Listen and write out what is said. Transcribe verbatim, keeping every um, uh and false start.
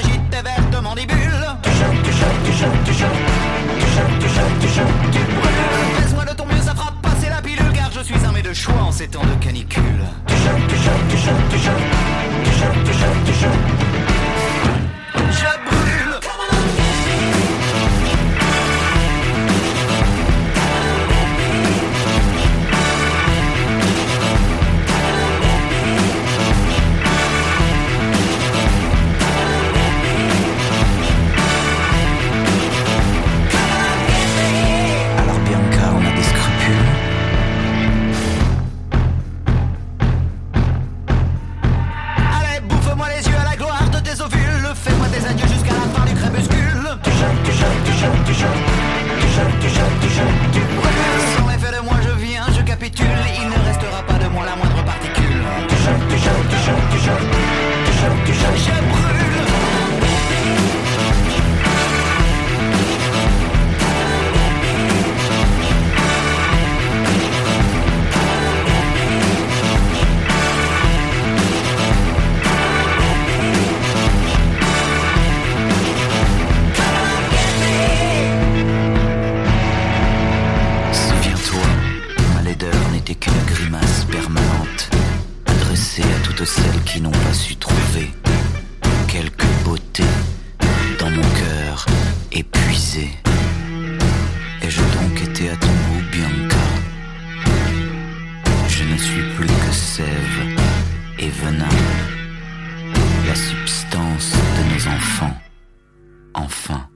petite et verte mandibule. Tu choques, tu choques, tu choques, tu choques. Tu choques, tu choques, tu choques, tu brûles. Baise-moi de ton mieux, ça fera passer la pilule, car je suis armé de choix en ces temps de canicule. Tu choques, tu choques, tu choques, tu choques. Tu choques, tu choques, tu choques. Je brûle. Fais-moi des adieux jusqu'à la fin du crépuscule. Tu choques, tu choques, tu choques, tu choques. Tu choques, tu choques, tu choques, tu brûles. Sans effet de moi je viens, je capitule. Il ne restera pas de moi la moindre particule. Tu choques, tu choques, tu choques, tu choques. Tu choques, tu choques, je brûle. Qu'une grimace permanente adressée à toutes celles qui n'ont pas su trouver quelque beauté dans mon cœur épuisé. Ai-je donc été à ton goût, Bianca? Je ne suis plus que sève et venin, la substance de nos enfants, enfin.